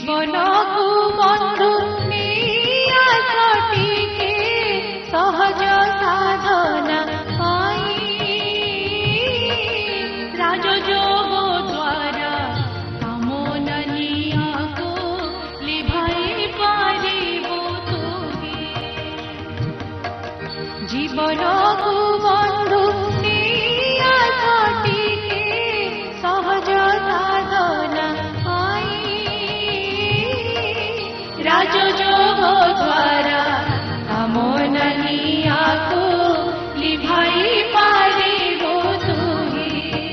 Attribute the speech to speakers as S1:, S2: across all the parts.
S1: जीवन को बंधु आसटिके सहज साधना राजयोग द्वारा कामना को लिभाई पारिबो तुही जीवन को बंधु आसटिके सहज साधना राजयोग द्वारा कामना को लिभाई पारिबो तुही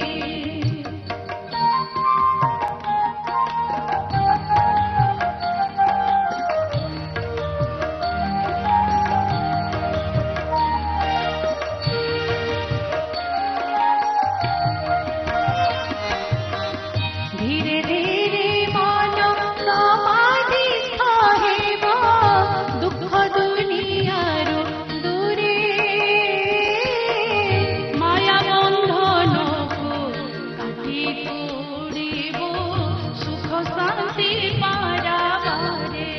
S1: धीरे धीरे मन समाधिस्थ हेब दुख दुनियार दूरे माया बंधन को काटी तोड़िब सुख शांति पाराबारे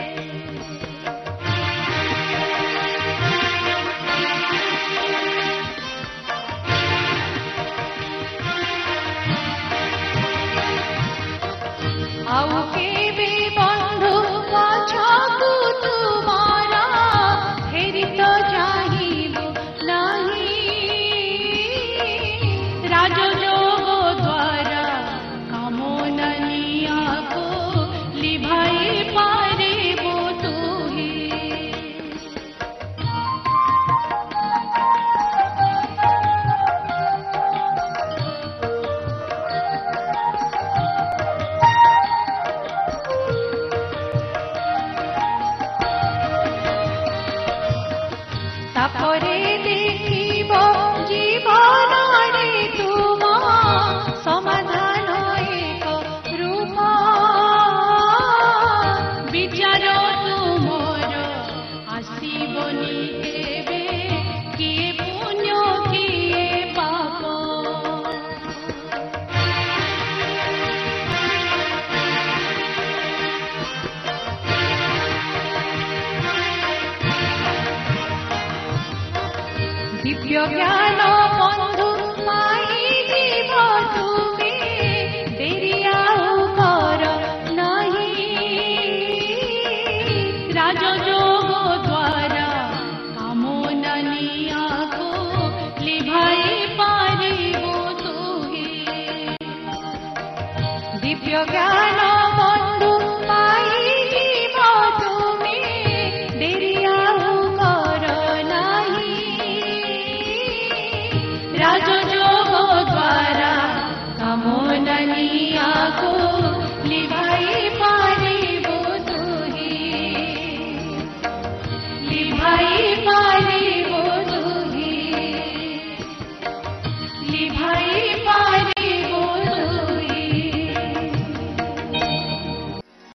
S1: आउ केबे बंधु पछकु तुमारा फेरी तो चाहिबो नहीं राजयोग द्वारा कामना को लिभाई पारिबो तुही तापरे देखिब जीवन रे तुम समाधान एक रूप विचार तुमर आसीबनी केबे किए पुण्य किए पाप दिव्य ज्ञान बंधु पाई जीव तुमे देरी आउ कर नहीं राजयोग द्वारा कामना को लिभाई पारिबो तुही दिव्य ज्ञान बंधु पाई जीव तुमे देरी आउ कर राजयोग द्वारा कामना को